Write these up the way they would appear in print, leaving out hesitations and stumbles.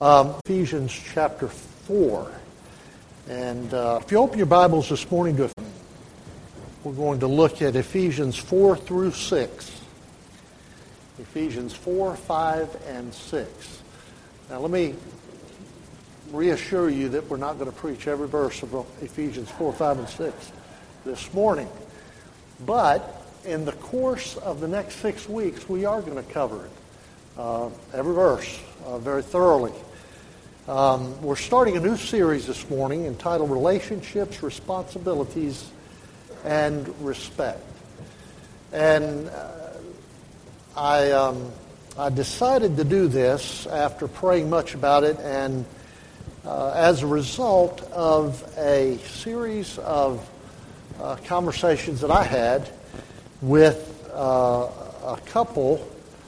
Ephesians chapter 4. And if you open your Bibles this morning, we're going to look at Ephesians 4 through 6. Ephesians 4, 5, and 6. Now let me reassure you that we're not going to preach every verse of Ephesians 4, 5, and 6 this morning. But in the course of the next 6 weeks, we are going to cover it. Every verse very thoroughly. We're starting a new series this morning entitled Relationships, Responsibilities, and Respect. And I decided to do this after praying much about it and as a result of a series of conversations that I had with a couple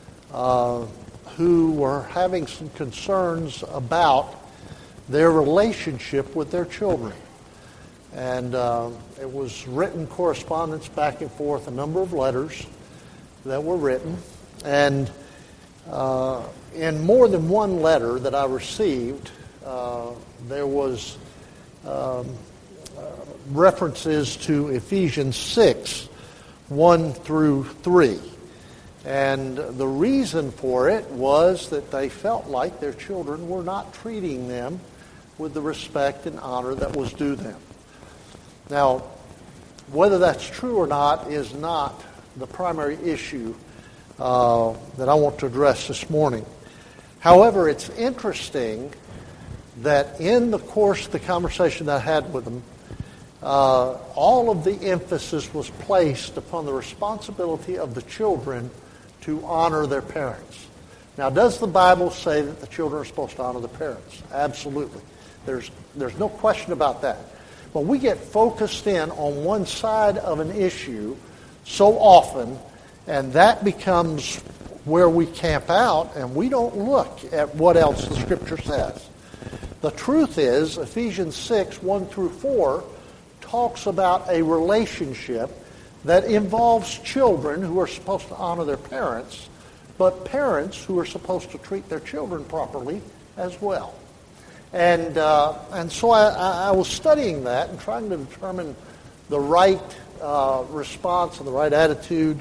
who were having some concerns about their relationship with their children. And it was written correspondence back and forth, a number of letters that were written. And in more than one letter that I received, there was references to Ephesians 6, 1 through 3. And the reason for it was that they felt like their children were not treating them with the respect and honor that was due them. Now, whether that's true or not is not the primary issue that I want to address this morning. However, it's interesting that in the course of the conversation that I had with them, all of the emphasis was placed upon the responsibility of the children to honor their parents. Now, does the Bible say that the children are supposed to honor the parents? Absolutely. There's no question about that. But we get focused in on one side of an issue so often, and that becomes where we camp out, and we don't look at what else the Scripture says. The truth is, Ephesians 6, 1 through 4, talks about a relationship that involves children who are supposed to honor their parents, but parents who are supposed to treat their children properly as well. And so I was studying that and trying to determine the right response and the right attitude.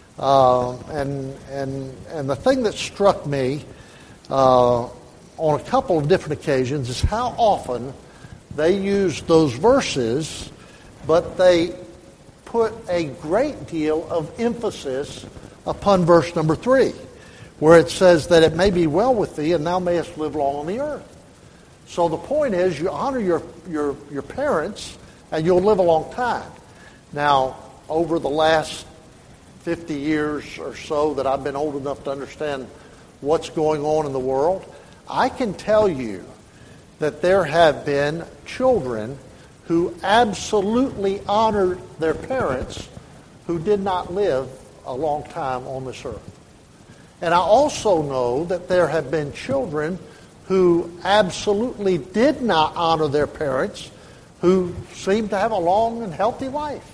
And the thing that struck me on a couple of different occasions is how often they use those verses, but they put a great deal of emphasis upon verse number 3, where it says that it may be well with thee, and thou mayest live long on the earth. So the point is, you honor your parents, and you'll live a long time. Now, over the last 50 years or so that I've been old enough to understand what's going on in the world, I can tell you that there have been children who absolutely honored their parents who did not live a long time on this earth. And I also know that there have been children who absolutely did not honor their parents who seemed to have a long and healthy life.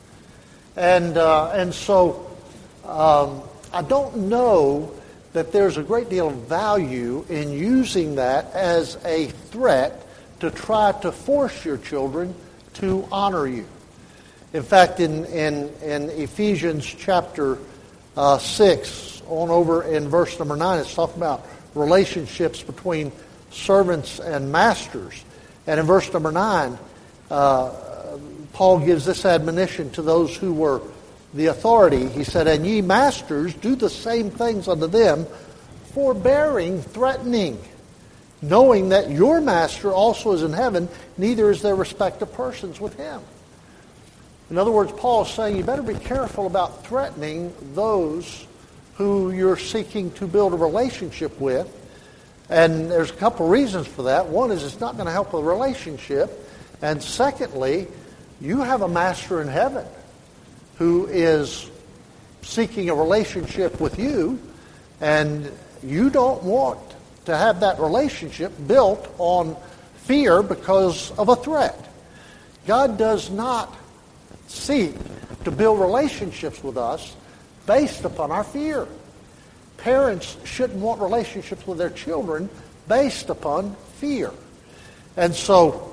And so I don't know that there's a great deal of value in using that as a threat to try to force your children to honor you. In fact, in Ephesians chapter 6, on over in verse number 9, it's talking about relationships between servants and masters. And in verse number 9, Paul gives this admonition to those who were the authority. He said, "And ye masters, do the same things unto them, forbearing, threatening, knowing that your master also is in heaven, neither is there respect of persons with him." In other words, Paul is saying you better be careful about threatening those who you're seeking to build a relationship with. And there's a couple reasons for that. One is it's not going to help the relationship. And secondly, you have a master in heaven who is seeking a relationship with you, and you don't want to have that relationship built on fear because of a threat. God does not seek to build relationships with us based upon our fear. Parents shouldn't want relationships with their children based upon fear. And so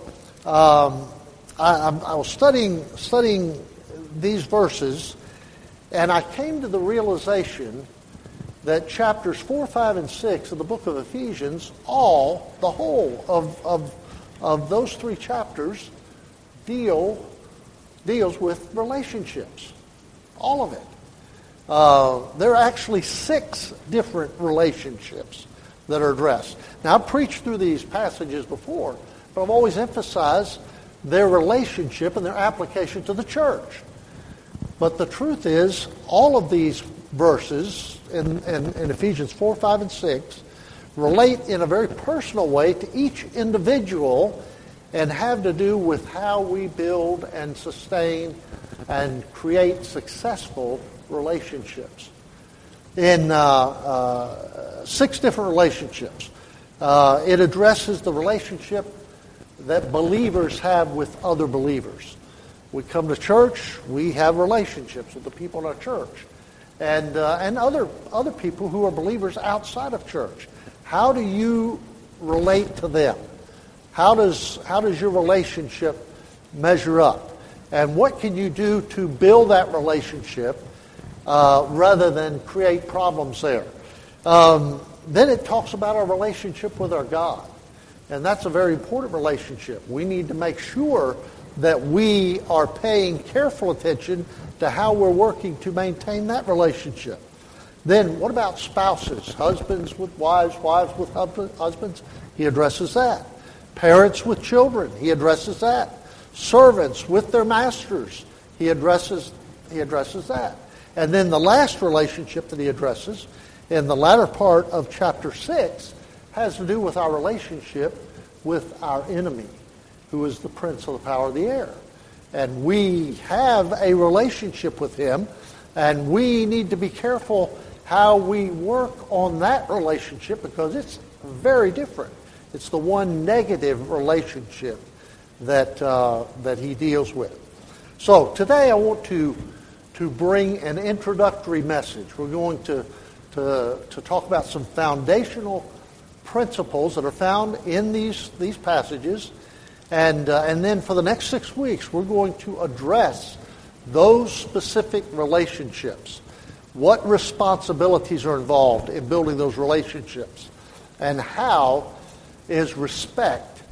I was studying these verses, and I came to the realization that chapters 4, 5, and 6 of the book of Ephesians, the whole of those 3 chapters deals with relationships. All of it. There are actually 6 different relationships that are addressed. Now, I've preached through these passages before, but I've always emphasized their relationship and their application to the church. But the truth is, all of these verses in Ephesians 4, 5, and 6 relate in a very personal way to each individual and have to do with how we build and sustain and create successful relationships. In 6 different relationships, it addresses the relationship that believers have with other believers. We come to church, we have relationships with the people in our church, and other people who are believers outside of church. How do you relate to them? How does your relationship measure up? And what can you do to build that relationship rather than create problems there? Then it talks about our relationship with our God. And that's a very important relationship. We need to make sure that we are paying careful attention to how we're working to maintain that relationship. Then what about spouses? Husbands with wives, wives with husbands? He addresses that. Parents with children? He addresses that. Servants with their masters? He addresses that. And then the last relationship that he addresses in the latter part of chapter 6 has to do with our relationship with our enemy, who is the prince of the power of the air. And we have a relationship with him, and we need to be careful how we work on that relationship because it's very different. It's the one negative relationship that he deals with. So today I want to bring an introductory message. We're going to talk about some foundational principles that are found in these passages. And then for the next 6 weeks, we're going to address those specific relationships. What responsibilities are involved in building those relationships? And how is respect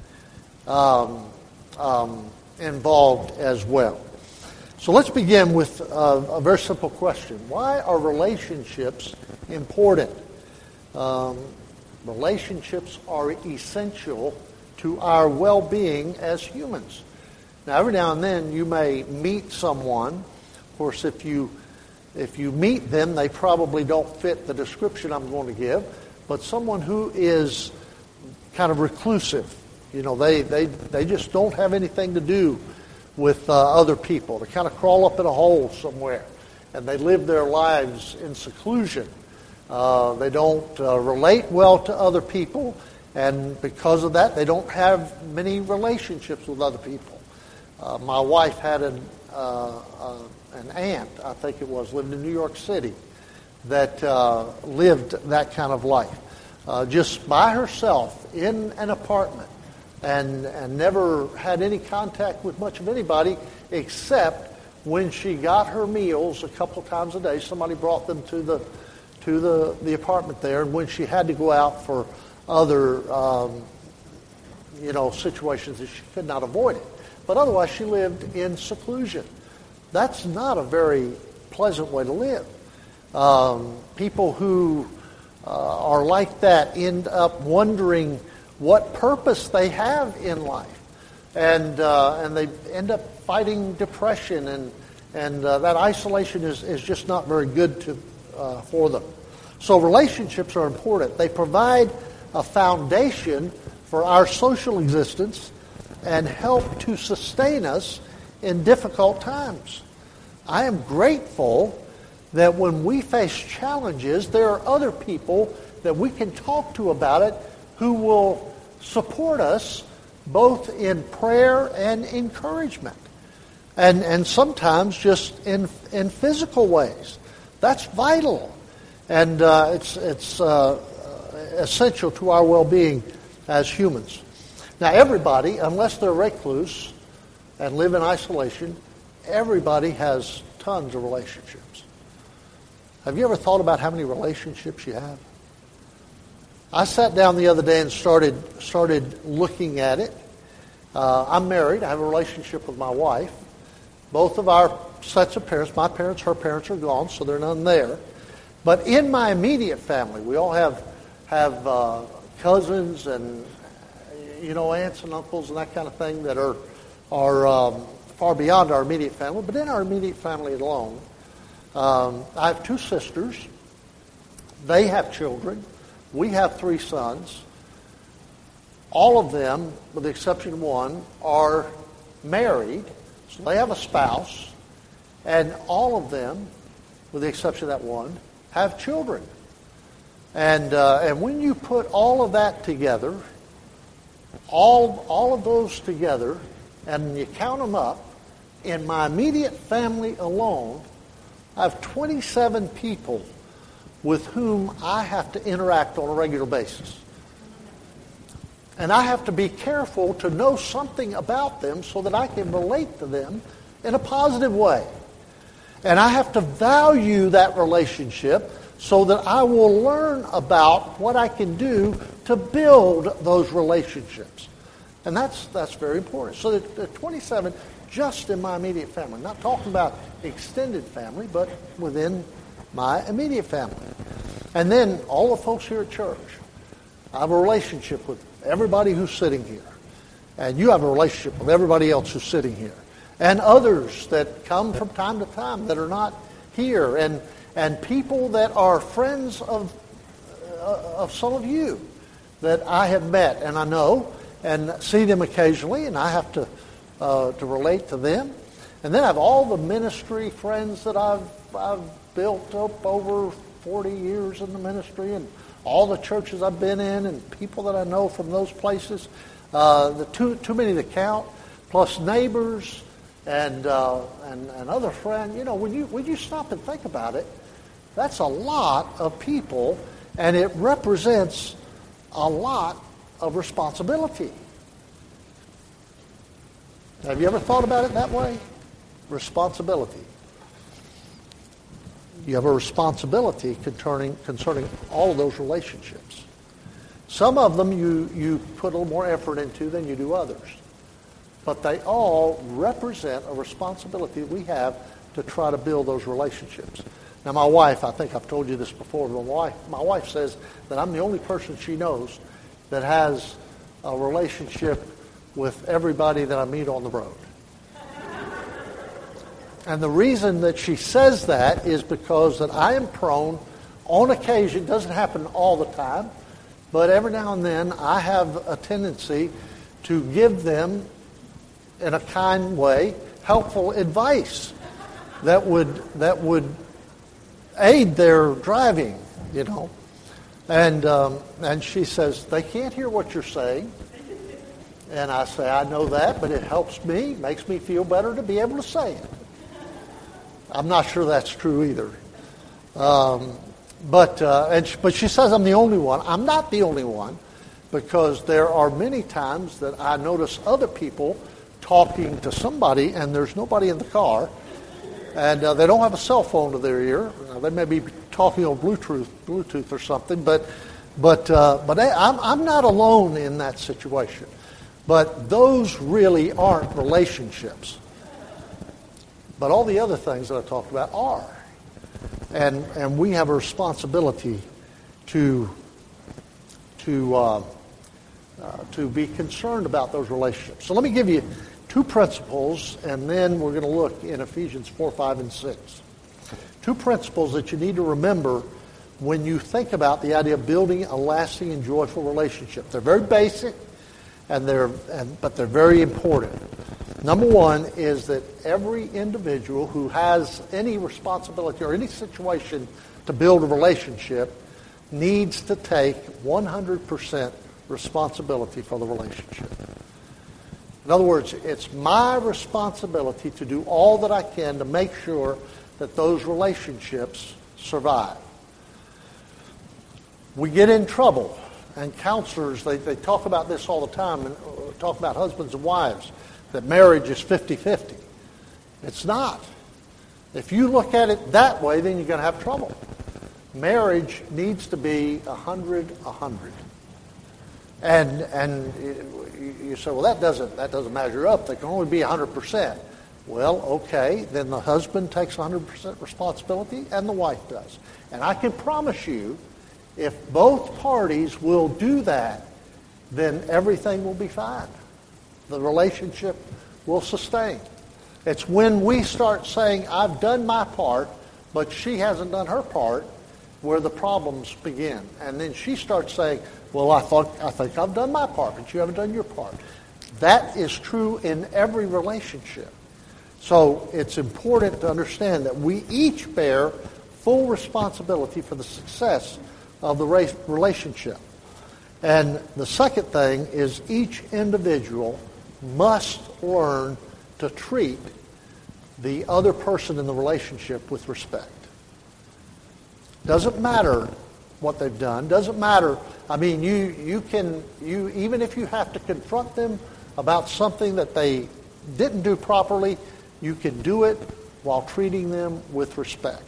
involved as well? So let's begin with a very simple question. Why are relationships important? Relationships are essential to our well-being as humans. Now, every now and then you may meet someone. Of course, if you meet them, they probably don't fit the description I'm going to give. But someone who is kind of reclusive, they just don't have anything to do with other people. They kind of crawl up in a hole somewhere, and they live their lives in seclusion. They don't relate well to other people, and because of that, they don't have many relationships with other people. My wife had an aunt, I think it was, lived in New York City, that lived that kind of life, just by herself in an apartment, and never had any contact with much of anybody except when she got her meals a couple times a day. Somebody brought them to the apartment there, and when she had to go out for other situations that she could not avoid it. But otherwise, she lived in seclusion. That's not a very pleasant way to live. People who are like that end up wondering what purpose they have in life, and they end up fighting depression, and that isolation is just not very good for them. So relationships are important. They provide a foundation for our social existence and help to sustain us in difficult times. I am grateful that when we face challenges, there are other people that we can talk to about it who will support us both in prayer and encouragement, and sometimes just in physical ways. That's vital, and it's essential to our well-being as humans. Now everybody, unless they're recluse and live in isolation, everybody has tons of relationships. Have you ever thought about how many relationships you have? I sat down the other day and started looking at it. I'm married. I have a relationship with my wife. Both of our sets of parents, my parents, her parents are gone, so there are none there. But in my immediate family, we all have cousins and aunts and uncles and that kind of thing that are far beyond our immediate family. But in our immediate family alone, I have 2 sisters. They have children. We have 3 sons. All of them, with the exception of one, are married. So they have a spouse. And all of them, with the exception of that one, have children. And when you put all of that together, all of those together, and you count them up, in my immediate family alone, I have 27 people with whom I have to interact on a regular basis. And I have to be careful to know something about them so that I can relate to them in a positive way. And I have to value that relationship so that I will learn about what I can do to build those relationships. And that's very important. So the 27 just in my immediate family. I'm not talking about extended family, but within my immediate family. And then all the folks here at church. I have a relationship with everybody who's sitting here. And you have a relationship with everybody else who's sitting here. And others that come from time to time that are not here. And people that are friends of some of you that I have met and I know and see them occasionally, and I have to relate to them. And then I have all the ministry friends that I've built up over 40 years in the ministry, and all the churches I've been in, and people that I know from those places. Too many to count, plus neighbors and other friends. You know, when you stop and think about it, that's a lot of people, and it represents a lot of responsibility. Have you ever thought about it that way? Responsibility. You have a responsibility concerning all of those relationships. Some of them you put a little more effort into than you do others. But they all represent a responsibility that we have to try to build those relationships. Now my wife, I think I've told you this before, but my wife says that I'm the only person she knows that has a relationship with everybody that I meet on the road. And the reason that she says that is because that I am prone, on occasion, it doesn't happen all the time, but every now and then I have a tendency to give them, in a kind way, helpful advice that would aid their driving, you know. And she says, they can't hear what you're saying. And I say, I know that, but it helps me, makes me feel better to be able to say it. I'm not sure that's true either. But she says I'm the only one. I'm not the only one, because there are many times that I notice other people talking to somebody and there's nobody in the car, and they don't have a cell phone to their ear. They may be talking on Bluetooth or something, but I'm not alone in that situation. But those really aren't relationships. But all the other things that I talked about are. And we have a responsibility to be concerned about those relationships. So let me give you 2 principles, and then we're going to look in Ephesians 4, 5, and 6. 2 principles that you need to remember when you think about the idea of building a lasting and joyful relationship. They're very basic, but they're very important. Number 1 is that every individual who has any responsibility or any situation to build a relationship needs to take 100% responsibility for the relationship. In other words, it's my responsibility to do all that I can to make sure that those relationships survive. We get in trouble and counselors, they talk about this all the time, and talk about husbands and wives, that marriage is 50-50. It's not. If you look at it that way, then you're going to have trouble. Marriage needs to be 100-100. And you say, well, that doesn't measure up. They can only be 100%. Well, okay, then the husband takes 100% responsibility and the wife does. And I can promise you, if both parties will do that, then everything will be fine. The relationship will sustain. It's when we start saying, I've done my part, but she hasn't done her part, where the problems begin. And then she starts saying, well, I think I've done my part, but you haven't done your part. That is true in every relationship. So it's important to understand that we each bear full responsibility for the success of the relationship. And the second thing is each individual must learn to treat the other person in the relationship with respect. Doesn't matter what they've done. Doesn't matter. I mean, you even if you have to confront them about something that they didn't do properly, you can do it while treating them with respect.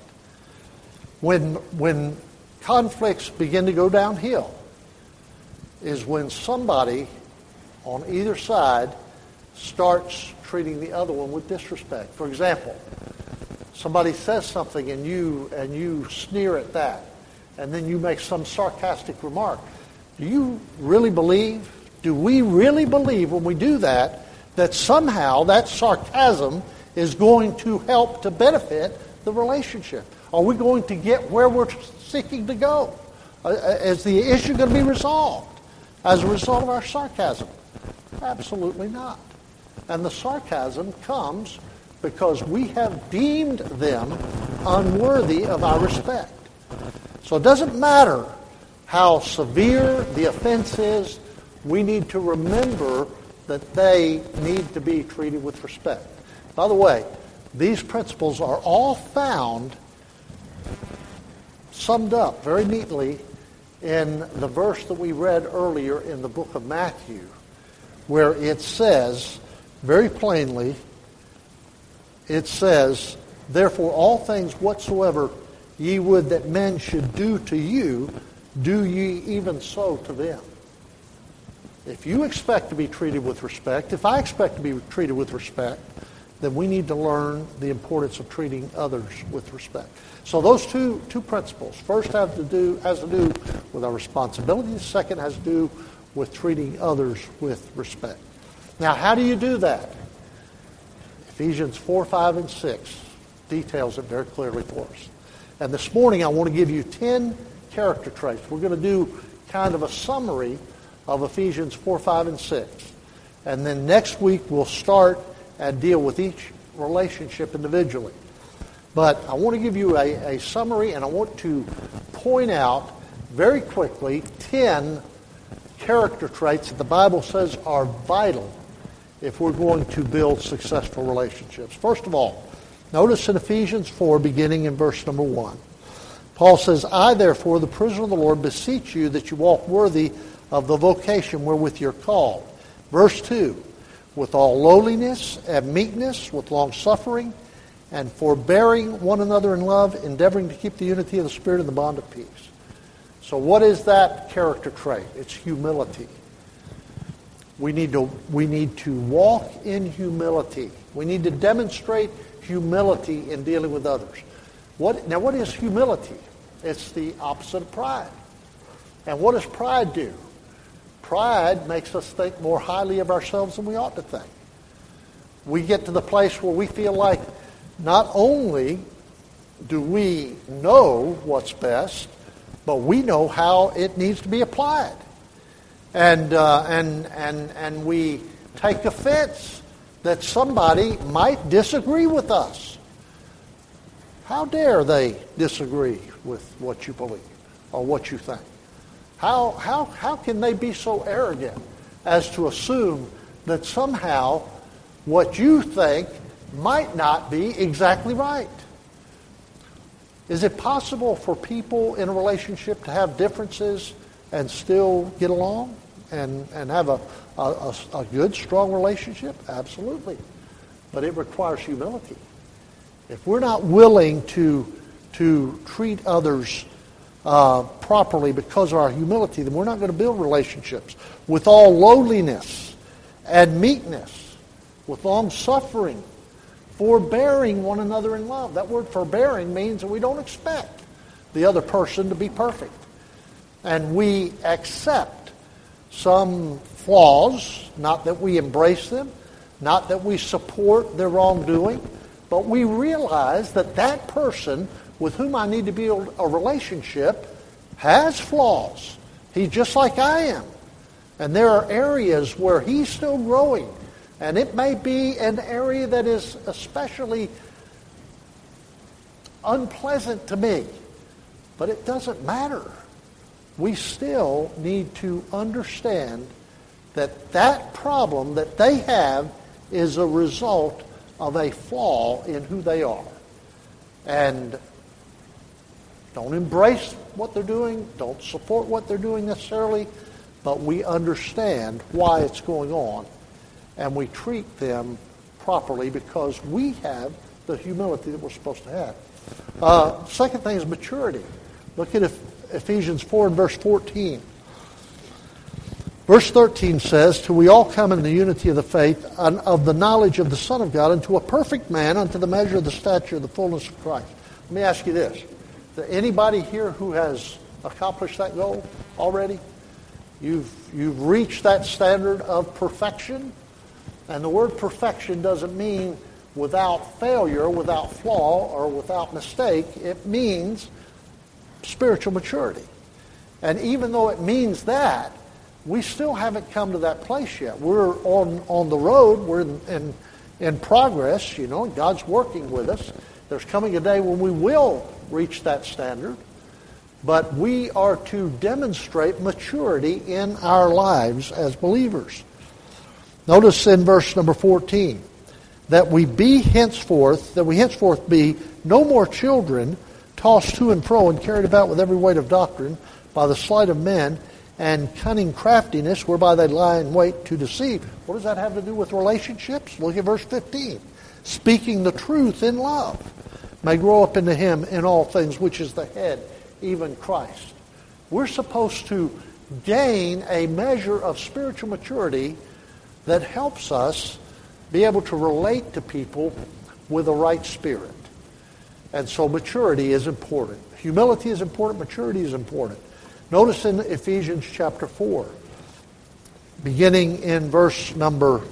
When conflicts begin to go downhill is when somebody on either side starts treating the other one with disrespect. For example, somebody says something and you sneer at that, and then you make some sarcastic remark. Do we really believe when we do that somehow that sarcasm is going to help to benefit the relationship? Are we going to get where we're seeking to go? Is the issue going to be resolved as a result of our sarcasm? Absolutely not. And the sarcasm comes because we have deemed them unworthy of our respect. So it doesn't matter how severe the offense is, we need to remember that they need to be treated with respect. By the way, these principles are all found, summed up very neatly in the verse that we read earlier in the book of Matthew, where it says very plainly, it says, therefore all things whatsoever ye would that men should do to you, do ye even so to them. If you expect to be treated with respect, if I expect to be treated with respect, then we need to learn the importance of treating others with respect. So those two principles, first has to do with our responsibility, the second has to do with treating others with respect. Now, how do you do that? Ephesians 4, 5, and 6 details it very clearly for us. And this morning I want to give you 10 character traits. We're going to do kind of a summary of Ephesians 4, 5, and 6. And then next week we'll start and deal with each relationship individually. But I want to give you a summary, and I want to point out very quickly 10 character traits that the Bible says are vital if we're going to build successful relationships. First of all, notice in Ephesians 4, beginning in verse number 1, Paul says, I, therefore, the prisoner of the Lord, beseech you that you walk worthy of the vocation wherewith you're called. Verse 2, with all lowliness and meekness, with long-suffering, and forbearing one another in love, endeavoring to keep the unity of the Spirit in the bond of peace. So what is that character trait? It's humility. We need to walk in humility. We need to demonstrate humility in dealing with others. What is humility? It's the opposite of pride. And what does pride do? Pride makes us think more highly of ourselves than we ought to think. We get to the place where we feel like not only do we know what's best, but we know how it needs to be applied. And we take offense that somebody might disagree with us. How dare they disagree with what you believe or what you think? How can they be so arrogant as to assume that somehow what you think might not be exactly right? Is it possible for people in a relationship to have differences and still get along and have a good, strong relationship? Absolutely. But it requires humility. If we're not willing to treat others properly because of our humility, then we're not going to build relationships with all lowliness and meekness, with long-suffering, forbearing one another in love. That word forbearing means that we don't expect the other person to be perfect. And we accept some flaws, not that we embrace them, not that we support their wrongdoing, but we realize that that person with whom I need to build a relationship has flaws. He's just like I am. And there are areas where he's still growing. And it may be an area that is especially unpleasant to me. But it doesn't matter. We still need to understand that that problem that they have is a result of a flaw in who they are. And don't embrace what they're doing, don't support what they're doing necessarily, but we understand why it's going on, and we treat them properly because we have the humility that we're supposed to have. Second thing is maturity. Look at Ephesians 4 and verse 14. Verse 13 says, "Till we all come in the unity of the faith and of the knowledge of the Son of God, unto a perfect man, unto the measure of the stature of the fullness of Christ." Let me ask you this. Is there anybody here who has accomplished that goal already? You've reached that standard of perfection. And the word perfection doesn't mean without failure, without flaw, or without mistake. It means spiritual maturity. And even though it means that, we still haven't come to that place yet. We're on the road. We're in progress. You know, God's working with us. There's coming a day when we will reach that standard. But we are to demonstrate maturity in our lives as believers. Notice in verse number 14, that we henceforth be no more children, tossed to and fro and carried about with every weight of doctrine by the sleight of men and cunning craftiness whereby they lie in wait to deceive. What does that have to do with relationships? Look at verse 15. Speaking the truth in love may grow up into him in all things, which is the head, even Christ. We're supposed to gain a measure of spiritual maturity that helps us be able to relate to people with a right spirit. And so maturity is important. Humility is important. Maturity is important. Notice in Ephesians chapter 4, beginning in verse number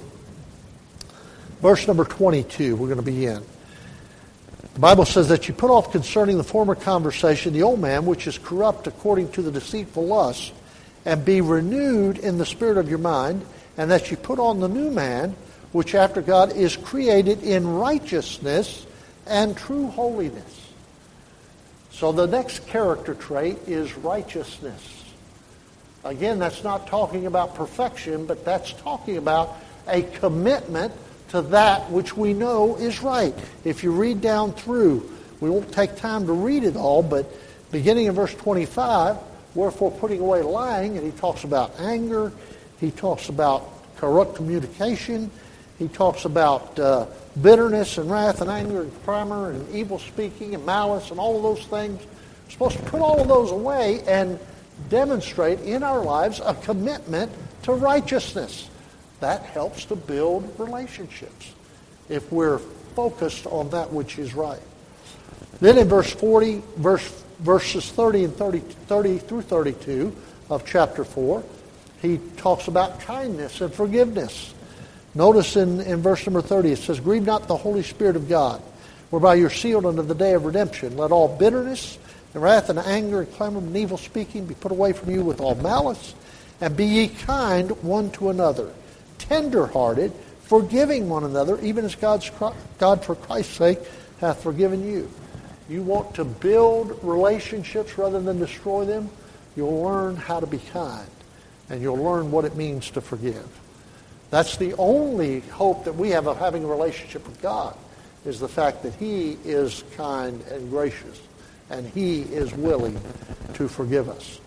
22, we're going to begin. The Bible says that you put off concerning the former conversation the old man, which is corrupt according to the deceitful lust, and be renewed in the spirit of your mind, and that you put on the new man, which after God is created in righteousness and true holiness. So the next character trait is righteousness. Again, that's not talking about perfection, but that's talking about a commitment to that which we know is right. If you read down through, we won't take time to read it all, but beginning in verse 25, wherefore putting away lying, and he talks about anger, he talks about corrupt communication, he talks about bitterness and wrath and anger and clamor and evil speaking and malice and all of those things. We're supposed to put all of those away and demonstrate in our lives a commitment to righteousness. That helps to build relationships if we're focused on that which is right. Then in verse 40, verses 30 and 30 through 32 of chapter 4, he talks about kindness and forgiveness. Notice in verse number 30, it says, "Grieve not the Holy Spirit of God, whereby you're sealed unto the day of redemption. Let all bitterness and wrath and anger and clamor and evil speaking be put away from you with all malice. And be ye kind one to another, tender-hearted, forgiving one another, even as God for Christ's sake hath forgiven you." You want to build relationships rather than destroy them? You'll learn how to be kind. And you'll learn what it means to forgive. That's the only hope that we have of having a relationship with God, is the fact that He is kind and gracious, and He is willing to forgive us.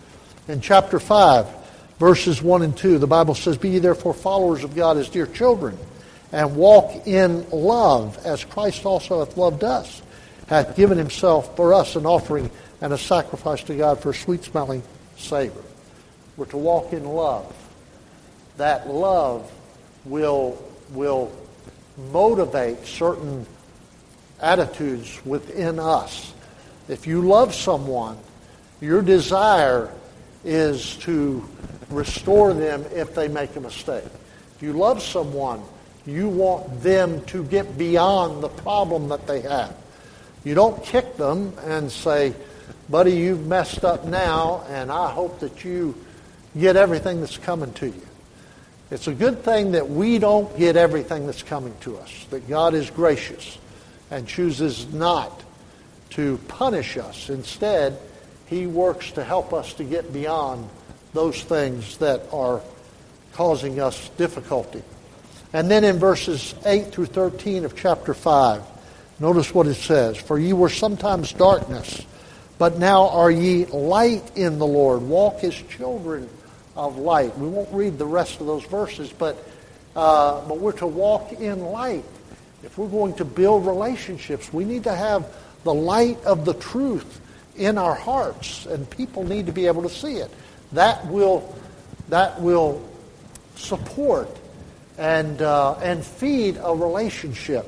In chapter 5, verses 1 and 2, the Bible says, "Be ye therefore followers of God as dear children, and walk in love, as Christ also hath loved us, hath given himself for us an offering and a sacrifice to God for a sweet-smelling savor." We're to walk in love. That love will motivate certain attitudes within us. If you love someone, your desire is to restore them if they make a mistake. If you love someone, you want them to get beyond the problem that they have. You don't kick them and say, "Buddy, you've messed up now, and I hope that you get everything that's coming to you." It's a good thing that we don't get everything that's coming to us, that God is gracious and chooses not to punish us. Instead, he works to help us to get beyond those things that are causing us difficulty. And then in verses 8 through 13 of chapter 5, notice what it says. "For ye were sometimes darkness, but now are ye light in the Lord. Walk as children of light." We won't read the rest of those verses, but we're to walk in light. If we're going to build relationships, we need to have the light of the truth in our hearts, and people need to be able to see it. That will support and feed a relationship.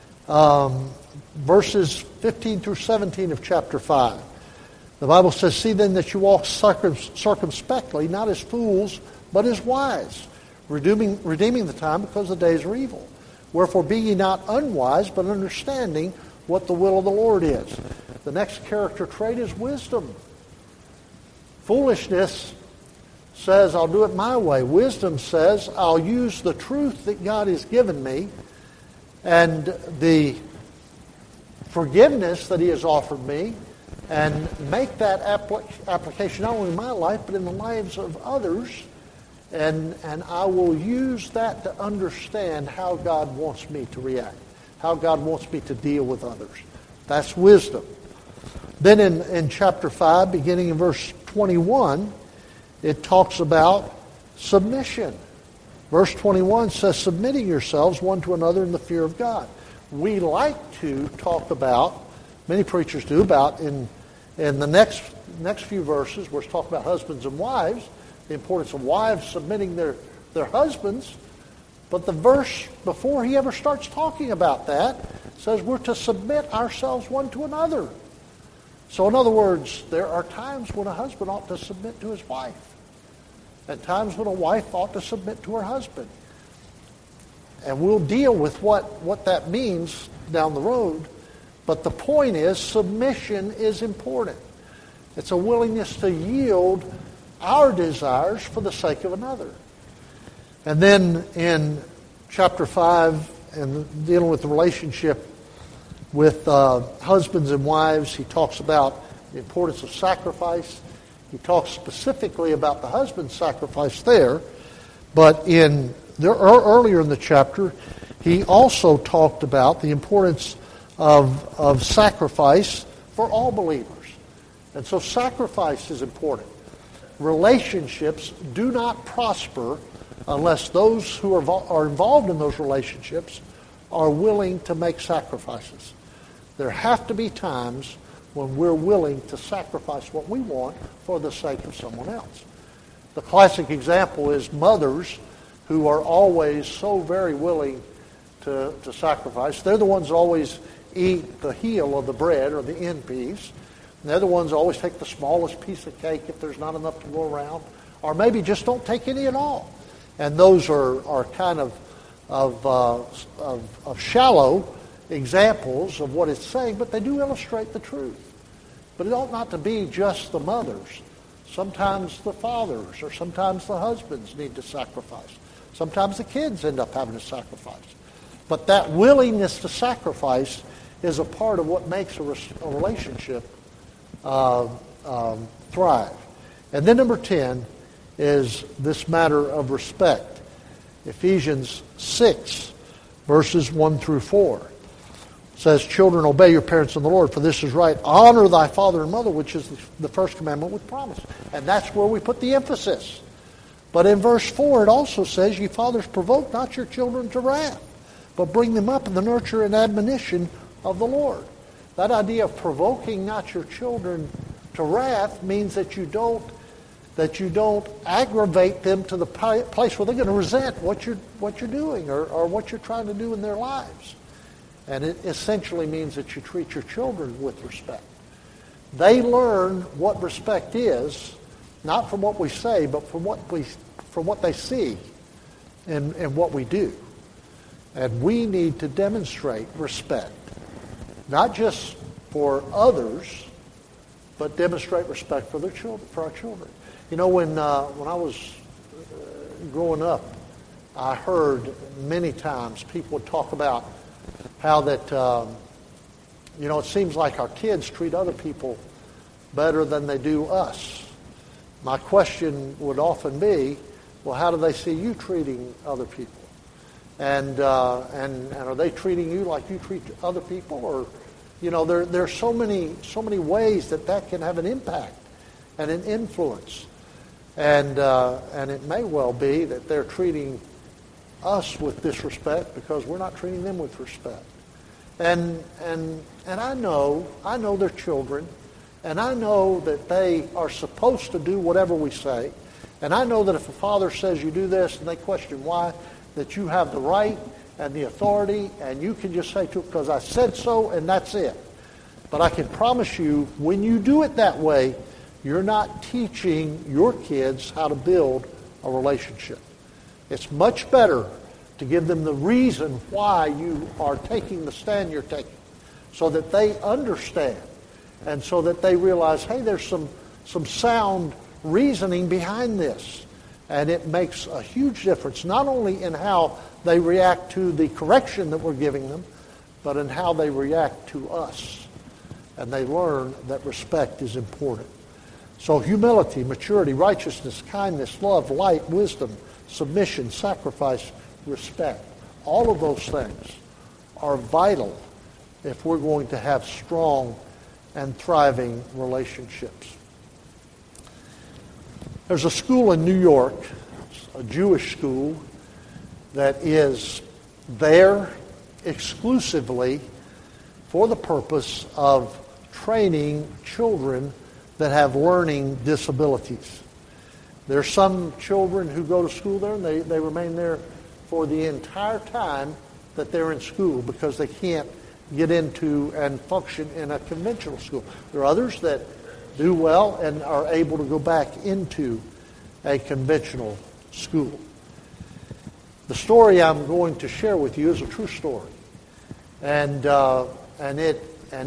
Verses 15 through 17 of chapter 5. The Bible says, "See then that you walk circumspectly, not as fools, but as wise, redeeming the time, because the days are evil. Wherefore be ye not unwise, but understanding what the will of the Lord is." The next character trait is wisdom. Foolishness says, "I'll do it my way." Wisdom says, "I'll use the truth that God has given me and the forgiveness that he has offered me, and make that application not only in my life, but in the lives of others. And I will use that to understand how God wants me to react, how God wants me to deal with others." That's wisdom. Then in chapter 5, beginning in verse 21, it talks about submission. Verse 21 says, "Submitting yourselves one to another in the fear of God." We like to talk about, many preachers do, about in the next few verses, where it's talking about husbands and wives, the importance of wives submitting their husbands. But the verse before he ever starts talking about that says we're to submit ourselves one to another. So in other words, there are times when a husband ought to submit to his wife, and times when a wife ought to submit to her husband. And we'll deal with what that means down the road. But the point is, submission is important. It's a willingness to yield our desires for the sake of another. And then in chapter 5, and dealing with the relationship with husbands and wives, he talks about the importance of sacrifice. He talks specifically about the husband's sacrifice there. But earlier in the chapter, he also talked about the importance of sacrifice for all believers. And so sacrifice is important. Relationships do not prosper unless those who are involved in those relationships are willing to make sacrifices. There have to be times when we're willing to sacrifice what we want for the sake of someone else. The classic example is mothers who are always so very willing to sacrifice. They're the ones that always eat the heel of the bread or the end piece. And they're the ones that always take the smallest piece of cake if there's not enough to go around. Or maybe just don't take any at all. And those are kind of shallow examples of what it's saying, but they do illustrate the truth. But it ought not to be just the mothers. Sometimes the fathers or sometimes the husbands need to sacrifice. Sometimes the kids end up having to sacrifice. But that willingness to sacrifice is a part of what makes a relationship thrive. And then number 10 is this matter of respect. Ephesians 6, verses 1 through 4. says, children, obey your parents in the Lord, for this is right. Honor thy father and mother, which is the first commandment with promise. And that's where we put the emphasis. But in verse 4, it also says, ye fathers, provoke not your children to wrath, but bring them up in the nurture and admonition of the Lord. That idea of provoking not your children to wrath means that you don't aggravate them to the place where they're going to resent what you're doing or what you're trying to do in their lives. And it essentially means that you treat your children with respect. They learn what respect is, not from what we say, but from what they see and what we do. And we need to demonstrate respect, not just for others, but demonstrate respect for their children, for our children. You know, when I was growing up, I heard many times people would talk about how that, it seems like our kids treat other people better than they do us. My question would often be, well, how do they see you treating other people? And are they treating you like you treat other people? Or, there are so many ways that can have an impact and an influence. And it may well be that they're treating us with disrespect because we're not treating them with respect. And I know they're children, and I know that they are supposed to do whatever we say. And I know that if a father says you do this and they question why, that you have the right and the authority, and you can just say to them, because I said so, and that's it. But I can promise you, when you do it that way, you're not teaching your kids how to build a relationship. It's much better to give them the reason why you are taking the stand you're taking, so that they understand and so that they realize, hey, there's some sound reasoning behind this. And it makes a huge difference, not only in how they react to the correction that we're giving them, but in how they react to us. And they learn that respect is important. So humility, maturity, righteousness, kindness, love, light, wisdom, submission, sacrifice, respect. All of those things are vital if we're going to have strong and thriving relationships. There's a school in New York, a Jewish school, that is there exclusively for the purpose of training children that have learning disabilities. There are some children who go to school there and they remain there for the entire time that they're in school because they can't get into and function in a conventional school. There are others that do well and are able to go back into a conventional school. The story I'm going to share with you is a true story, and it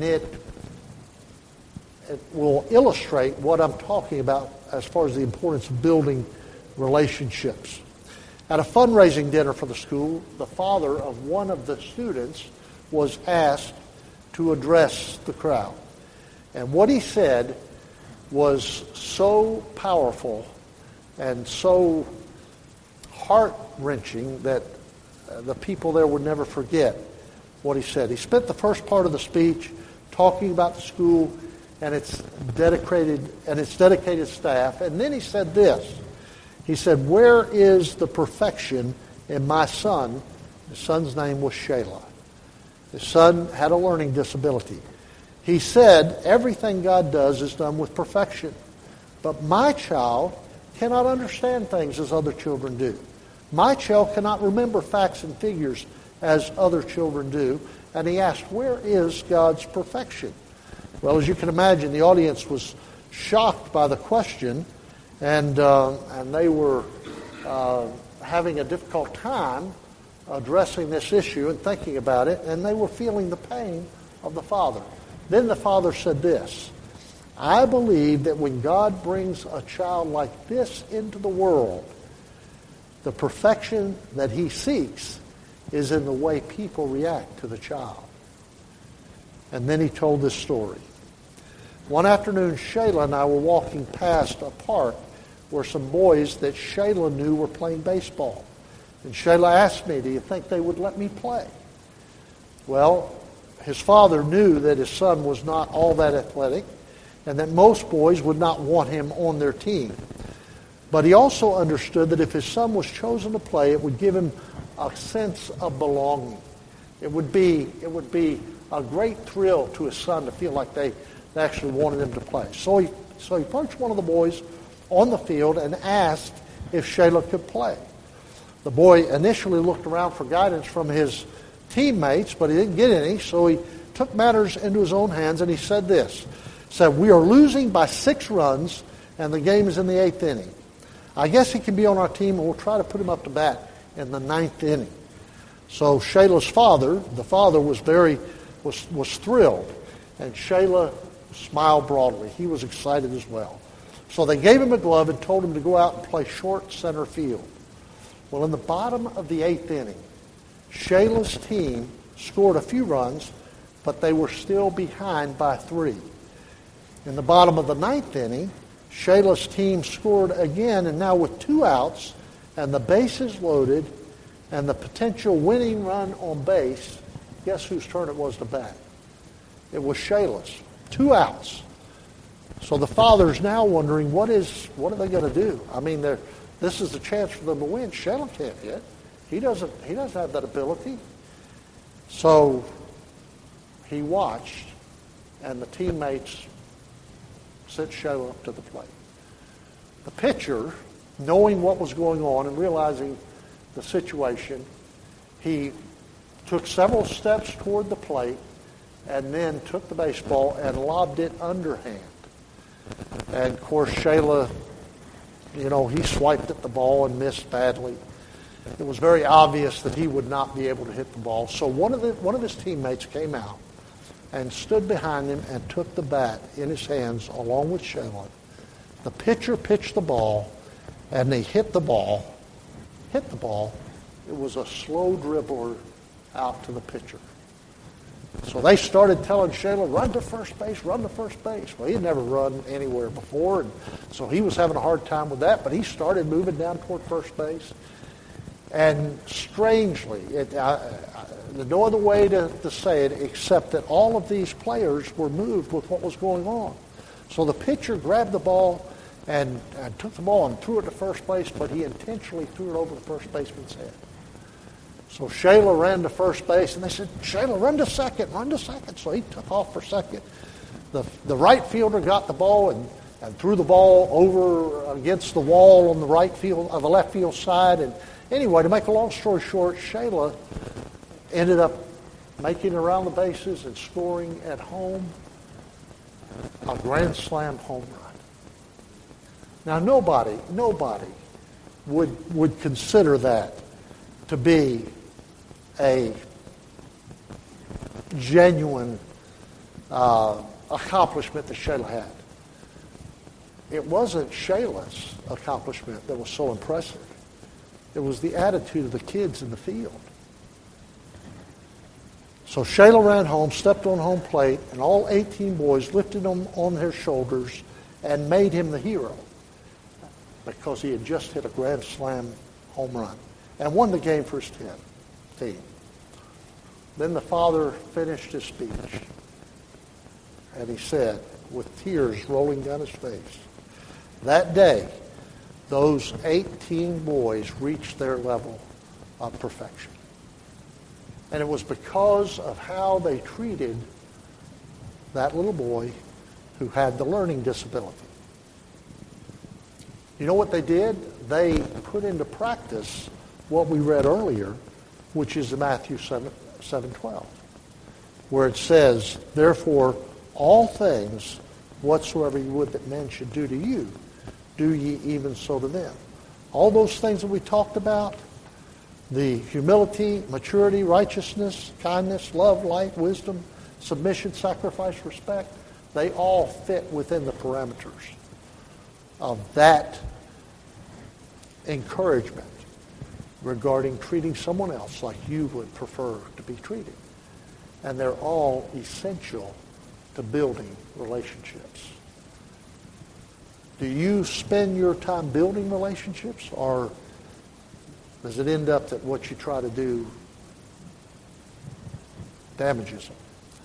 will illustrate what I'm talking about as far as the importance of building relationships. At a fundraising dinner for the school, the father of one of the students was asked to address the crowd. And what he said was so powerful and so heart-wrenching that the people there would never forget what he said. He spent the first part of the speech talking about the school and its dedicated staff, and then he said this. He said, "Where is the perfection in my son?" His son's name was Shayla. His son had a learning disability. He said, "Everything God does is done with perfection. But my child cannot understand things as other children do. My child cannot remember facts and figures as other children do." And he asked, "Where is God's perfection?" Well, as you can imagine, the audience was shocked by the question, and they were having a difficult time addressing this issue and thinking about it, and they were feeling the pain of the father. Then the father said this, "I believe that when God brings a child like this into the world, the perfection that he seeks is in the way people react to the child." And then he told this story. One afternoon, Shayla and I were walking past a park where some boys that Shayla knew were playing baseball. And Shayla asked me, "Do you think they would let me play?" Well, his father knew that his son was not all that athletic and that most boys would not want him on their team. But he also understood that if his son was chosen to play, it would give him a sense of belonging. It would be a great thrill to his son to feel like they actually wanted him to play. So he approached one of the boys on the field and asked if Shayla could play. The boy initially looked around for guidance from his teammates, but he didn't get any, so he took matters into his own hands and he said this. He said, "We are losing by 6 runs and the game is in the 8th inning. I guess he can be on our team and we'll try to put him up to bat in the 9th inning." So Shayla's father, the father was thrilled, and Shayla smiled broadly. He was excited as well. So they gave him a glove and told him to go out and play short center field. Well, in the bottom of the 8th inning, Shayla's team scored a few runs, but they were still behind by 3. In the bottom of the 9th inning, Shayla's team scored again, and now with 2 outs and the bases loaded and the potential winning run on base, guess whose turn it was to bat? It was Shayla's. 2 outs. So the father's now wondering, what are they going to do? I mean, this is the chance for them to win. Shayla can't hit. He doesn't have that ability. So he watched, and the teammates sent Shayla up to the plate. The pitcher, knowing what was going on and realizing the situation, he took several steps toward the plate and then took the baseball and lobbed it underhand. And, of course, Shayla, he swiped at the ball and missed badly. It was very obvious that he would not be able to hit the ball. So one of his teammates came out and stood behind him and took the bat in his hands along with Shayla. The pitcher pitched the ball, and they hit the ball. It was a slow dribbler out to the pitcher. So they started telling Shayla, run to first base. Well, he had never run anywhere before, and so he was having a hard time with that, but he started moving down toward first base. And strangely, no other way to say it except that all of these players were moved with what was going on. So the pitcher grabbed the ball and took the ball and threw it to first base, but he intentionally threw it over the first baseman's head. So Shayla ran to first base, and they said, "Shayla, run to second. So he took off for second. The right fielder got the ball and threw the ball over against the wall on the the left field side. And anyway, to make a long story short, Shayla ended up making it around the bases and scoring at home a grand slam home run. Now, nobody would consider that to be a genuine accomplishment that Shayla had. It wasn't Shayla's accomplishment that was so impressive. It was the attitude of the kids in the field. So Shayla ran home, stepped on home plate, and all 18 boys lifted him on their shoulders and made him the hero because he had just hit a grand slam home run and won the game for his team. Then the father finished his speech, and he said, with tears rolling down his face, that day, those 18 boys reached their level of perfection. And it was because of how they treated that little boy who had the learning disability. You know what they did? They put into practice what we read earlier, which is Matthew 7:12, where it says, therefore, all things whatsoever you would that men should do to you, do ye even so to them. All those things that we talked about, the humility, maturity, righteousness, kindness, love, light, wisdom, submission, sacrifice, respect, they all fit within the parameters of that encouragement regarding treating someone else like you would prefer to be treated. And they're all essential to building relationships. Do you spend your time building relationships, or does it end up that what you try to do damages them?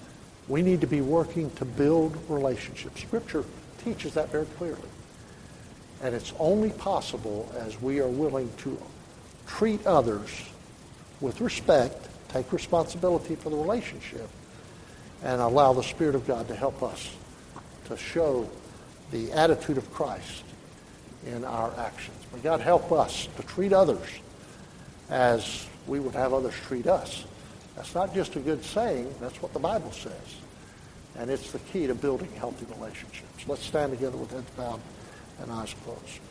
We need to be working to build relationships. Scripture teaches that very clearly. And it's only possible as we are willing to treat others with respect, take responsibility for the relationship, and allow the Spirit of God to help us to show the attitude of Christ in our actions. May God help us to treat others as we would have others treat us. That's not just a good saying, that's what the Bible says. And it's the key to building healthy relationships. Let's stand together with heads bowed and eyes closed.